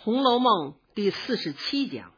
红楼梦》第47讲。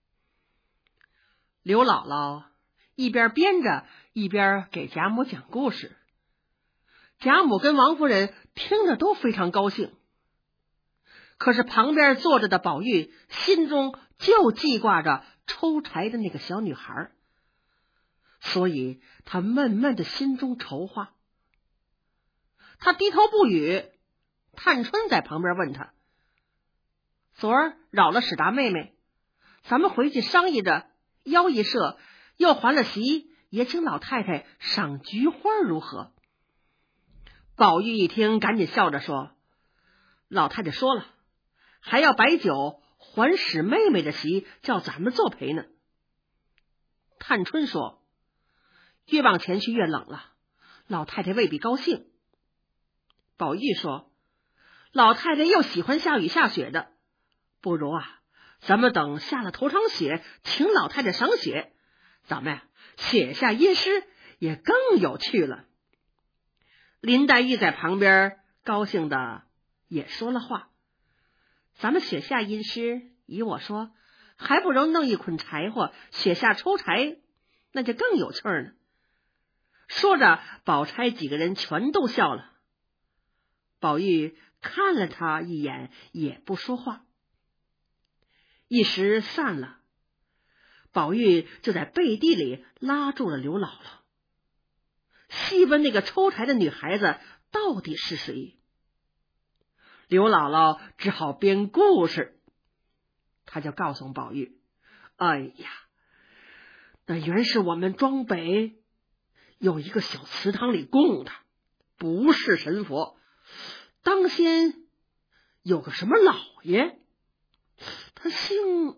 刘姥姥一边编着，一边给贾母讲故事。贾母跟王夫人听着都非常高兴，可是旁边坐着的宝玉心中就记挂着抽柴的那个小女孩，所以他闷闷的心中筹划。他低头不语，探春在旁边问他：昨儿扰了史大妹妹，咱们回去商议着邀一社，又还了席，也请老太太赏菊花如何？宝玉一听，赶紧笑着说：老太太说了，还要摆酒还史妹妹的席，叫咱们作陪呢。探春说：越往前去越冷了，老太太未必高兴。宝玉说：老太太又喜欢下雨下雪的，不如咱们等下了头场雪，请老太太赏雪，咱们写下吟诗也更有趣了。林黛玉在旁边高兴的也说了话：咱们雪下吟诗，依我说，还不如弄一捆柴火，雪下抽柴，那就更有趣呢。说着，宝钗几个人全都笑了。宝玉看了他一眼，也不说话。一时散了，宝玉就在背地里拉住了刘姥姥，细问那个抽柴的女孩子到底是谁。刘姥姥只好编故事，他就告诉宝玉：哎呀，那原是我们庄北有一个小祠堂里供的，不是神佛。当先有个什么老爷，他姓，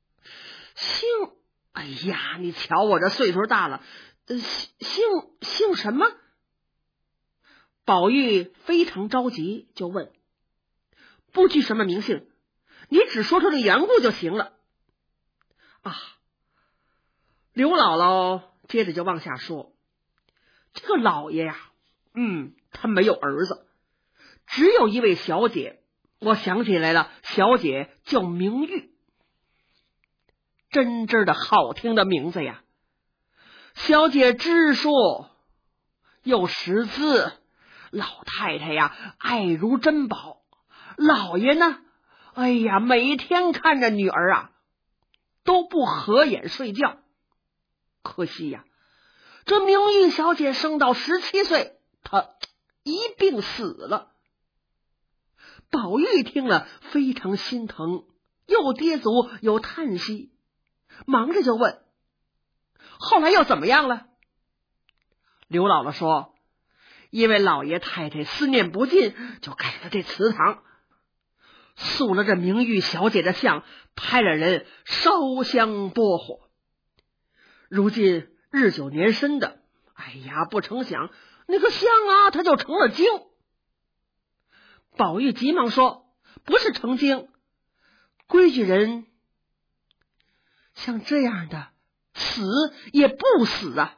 哎呀，你瞧我这岁数大了，姓什么？宝玉非常着急，就问：不拘什么名姓，你只说出这缘故就行了。刘姥姥接着就往下说：这个老爷呀，他没有儿子，只有一位小姐，我想起来了，小姐叫明玉，真的好听的名字呀。小姐知书又识字，老太太呀爱如珍宝，老爷呢，哎呀，每天看着女儿都不合眼睡觉。可惜呀，这明玉小姐生到17岁，她一病死了。宝玉听了非常心疼，又跌足又叹息，忙着就问：后来又怎么样了？刘姥姥说：因为老爷太太思念不尽，就盖了这祠堂，塑了这明玉小姐的像，派了人烧香拨火。如今日久年深的，哎呀，不成想那个像它就成了精。宝玉急忙说：不是成精，规矩人像这样的死也不死啊。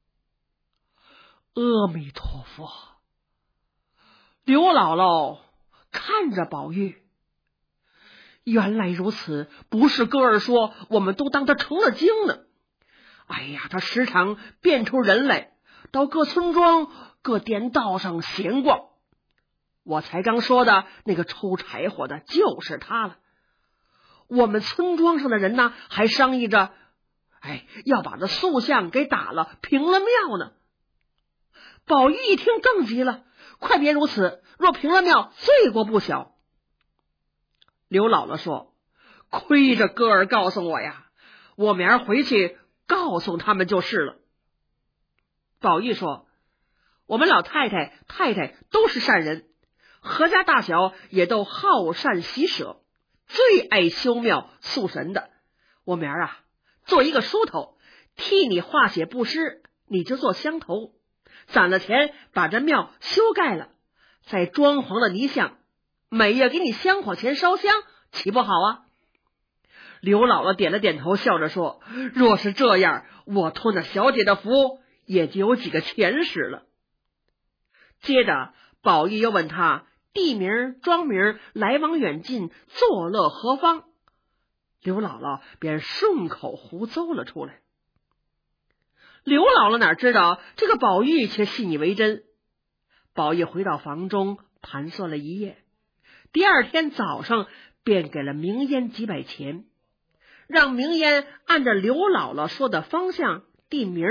阿弥陀佛。刘姥姥看着宝玉，原来如此，不是哥儿说，我们都当他成了精呢。哎呀，他时常变出人来，到各村庄各店道上闲逛。我才刚说的那个抽柴火的就是他了。我们村庄上的人呢，还商议着要把这塑像给打了，平了庙呢。宝玉一听更急了：快别如此，若平了庙，罪过不小。刘姥姥说：亏着哥儿告诉我呀，我明儿回去告诉他们就是了。宝玉说：我们老太太太太都是善人，何家大小也都好善喜舍，最爱修庙塑神的。我明儿做一个梳头，替你画写布施，你就做香头，攒了钱把这庙修盖了，再装潢了泥像，每月给你香火钱烧香，岂不好啊？刘姥姥点了点头，笑着说：若是这样，我托那小姐的福，也就有几个钱使了。接着宝玉又问他地名、庄名、来往远近、作乐何方，刘姥姥便顺口胡诌了出来。刘姥姥哪知道这个宝玉却信以为真。宝玉回到房中盘算了一夜，第二天早上便给了明烟几百钱，让明烟按照刘姥姥说的方向地名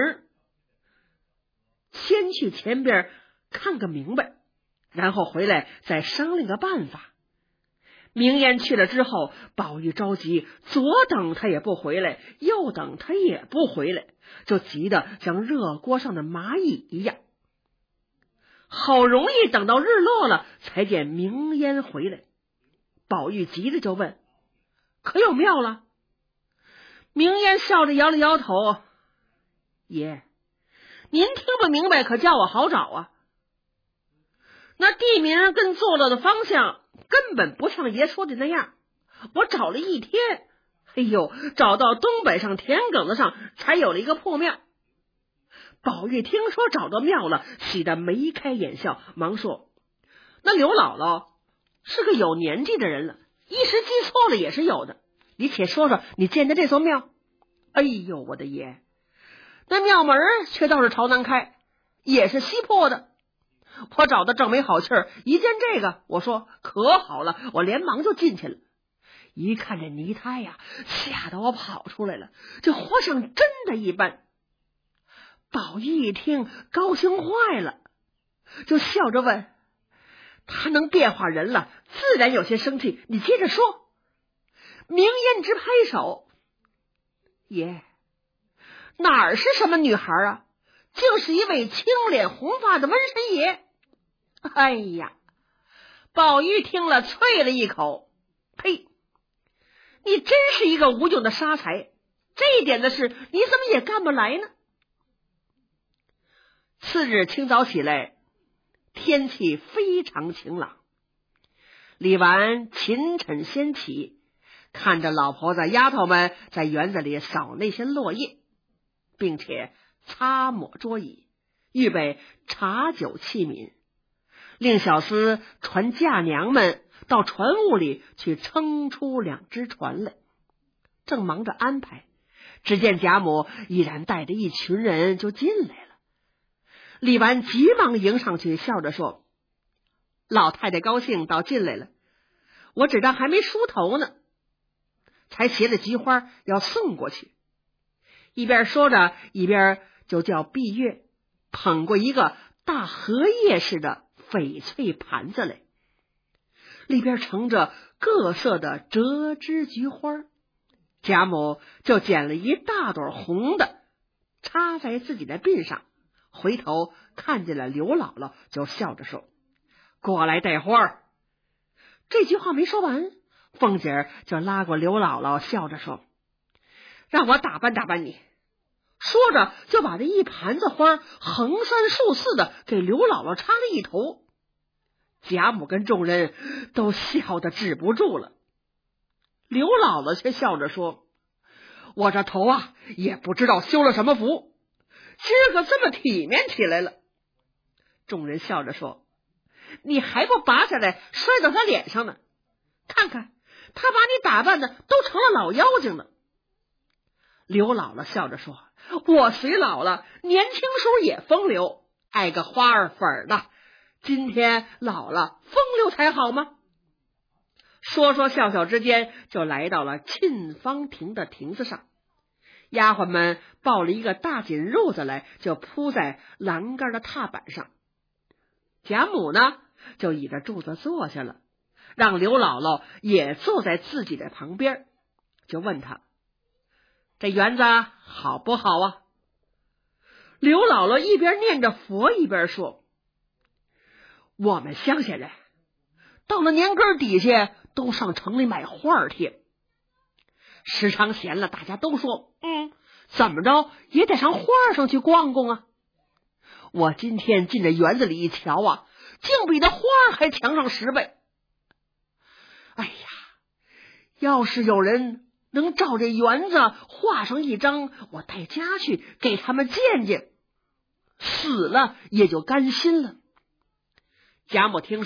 先去前边看个明白，然后回来再商量个办法。明烟去了之后，宝玉着急，左等他也不回来，右等他也不回来，就急得像热锅上的蚂蚁一样。好容易等到日落了，才见明烟回来。宝玉急着就问：可有妙了？明烟笑着摇了摇头：爷，您听不明白，可叫我好找啊。那地名跟坐落的方向根本不像爷说的那样，我找了一天，哎呦，找到东北上田埂子上才有了一个破庙。宝玉听说找到庙了，喜得眉开眼笑，忙说：那刘姥姥是个有年纪的人了，一时记错了也是有的，你且说说你见的这座庙。哎呦，我的爷，那庙门却倒是朝南开，也是西破的。我找的正没好气儿，一见这个，我说可好了，我连忙就进去了。一看这泥胎呀，吓得我跑出来了，就活像真的一般。宝玉一听高兴坏了，就笑着问：他能变化人了，自然有些生气，你接着说。明烟直拍手：爷，哪儿是什么女孩啊，竟是一位青脸红发的瘟神爷。哎呀，宝玉听了啐了一口：呸，你真是一个无用的杀才，这一点的事你怎么也干不来呢？次日清早起来，天气非常晴朗。李纨勤晨先起，看着老婆子丫头们在园子里扫那些落叶，并且擦抹桌椅，预备茶酒器皿，令小厮传嫁娘们到船坞里去撑出2只船来。正忙着安排，只见贾母已然带着一群人就进来了。李纨急忙迎上去，笑着说：老太太高兴倒进来了，我只当还没梳头呢，才携了菊花要送过去。一边说着，一边就叫碧月捧过一个大荷叶似的翡翠盘子来，里边盛着各色的折枝菊花。贾母就捡了一大朵红的，插在自己的鬓上，回头看见了刘姥姥，就笑着说：过来带花。这句话没说完，凤姐儿就拉过刘姥姥，笑着说：让我打扮打扮你。说着就把这一盘子花横三竖四的给刘姥姥插了一头。贾母跟众人都笑得止不住了。刘姥姥却笑着说：我这头啊也不知道修了什么福，今儿个这么体面起来了。众人笑着说：你还不拔下来摔到他脸上呢，看看他把你打扮的都成了老妖精了。刘姥姥笑着说：我虽老了，年轻时候也风流，爱个花儿粉儿的，今天老了风流才好吗？说说笑笑之间，就来到了沁芳亭的亭子上。丫鬟们抱了一个大锦褥子来，就铺在栏杆的踏板上。贾母呢，就倚着柱子坐下了，让刘姥姥也坐在自己的旁边，就问他：这园子好不好啊？刘姥姥一边念着佛一边说：我们乡下人到了年根底下都上城里买花贴，时常闲了，大家都说怎么着也得上花上去逛逛啊。我今天进这园子里一瞧啊，竟比这花还强上10倍。哎呀，要是有人能照这园子画上一张，我带家去给他们见见，死了也就甘心了。贾母听说，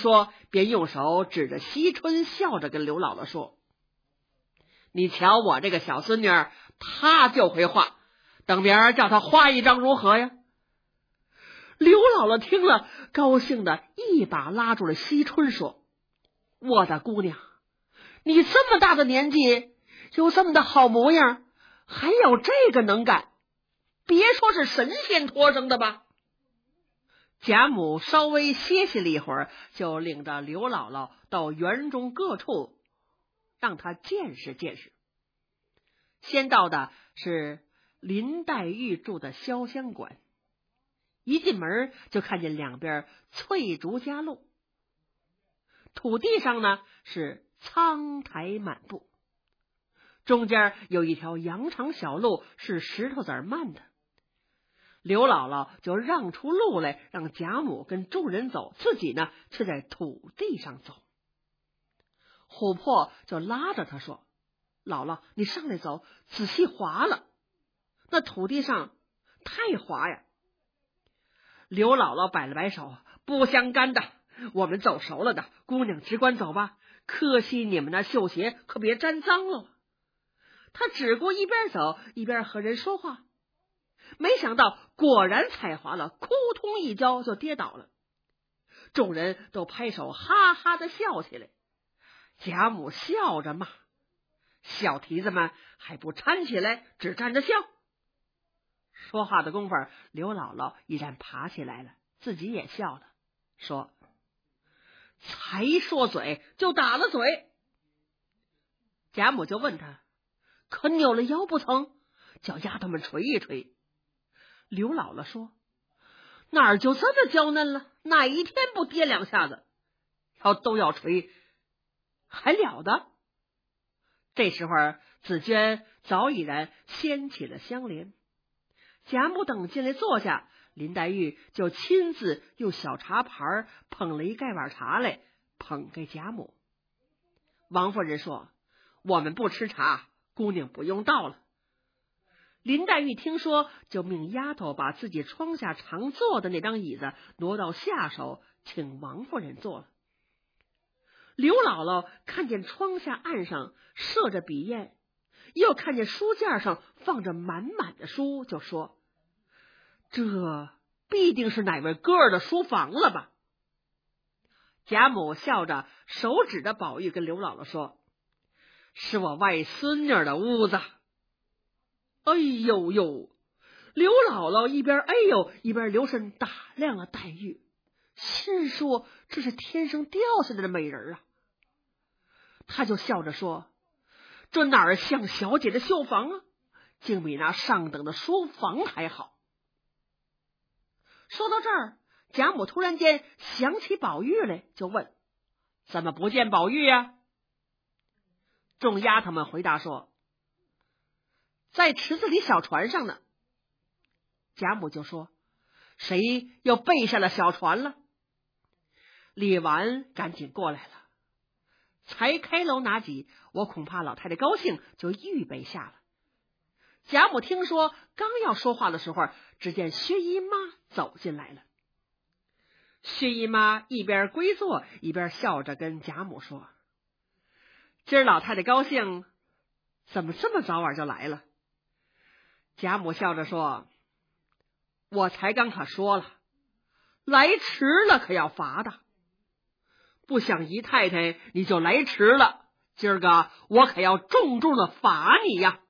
便用手指着惜春，笑着跟刘姥姥说：“你瞧我这个小孙女儿，她就会画，等明儿叫她画一张如何呀？”刘姥姥听了，高兴的一把拉住了惜春，说：“我的姑娘，你这么大的年纪，有这么的好模样，还有这个能干，别说是神仙托生的吧。”贾母稍微歇息了一会儿，就领着刘姥姥到园中各处，让她见识见识。先到的是林黛玉住的潇湘馆，一进门就看见两边翠竹夹路，土地上呢是苍苔满布，中间有一条羊肠小路，是石头子漫的。刘姥姥就让出路来，让贾母跟众人走，自己呢却在土地上走。琥珀就拉着她说：“姥姥，你上来走，仔细滑了，那土地上太滑呀。”刘姥姥摆了摆手：“不相干的，我们走熟了的，姑娘只管走吧，可惜你们那绣鞋可别沾脏了。”她只顾一边走一边和人说话，没想到果然踩滑了，扑通一跤就跌倒了。众人都拍手哈哈的笑起来。贾母笑着骂：“小蹄子们还不搀起来，只站着笑。”说话的功夫，刘姥姥已然爬起来了，自己也笑了，说：“才说嘴就打了嘴。”贾母就问他：“可扭了腰不曾？叫丫头们捶一捶。”刘姥姥说：“哪儿就这么娇嫩了？哪一天不跌两下子？都要捶，还了得？”这时候紫鹃早已然掀起了香帘，贾母等进来坐下，林黛玉就亲自用小茶盘捧了一盖碗茶来，捧给贾母。王夫人说：“我们不吃茶，姑娘不用倒了。”林黛玉听说，就命丫头把自己窗下常坐的那张椅子挪到下手，请王夫人坐了。刘姥姥看见窗下案上设着笔砚，又看见书架上放着满满的书，就说：“这必定是哪位哥儿的书房了吧？”贾母笑着手指着宝玉跟刘姥姥说：“是我外孙女的屋子。”哎呦呦！刘姥姥一边哎呦一边留神打量了黛玉，心说这是天上掉下来的美人啊。她就笑着说：“这哪儿像小姐的绣房啊，竟比那上等的书房还好。”说到这儿，贾母突然间想起宝玉来，就问：“怎么不见宝玉呀？”众丫头们回答说：“在池子里小船上呢。”贾母就说：“谁又背下了小船了？”李纨赶紧过来了，才开楼拿几，我恐怕老太太高兴，就预备下了。贾母听说，刚要说话的时候，只见薛姨妈走进来了。薛姨妈一边归坐，一边笑着跟贾母说：“今儿老太太高兴，怎么这么早晚就来了？”贾母笑着说：“我才刚可说了，来迟了可要罚的。不想姨太太你就来迟了，今儿个我可要重重的罚你呀。”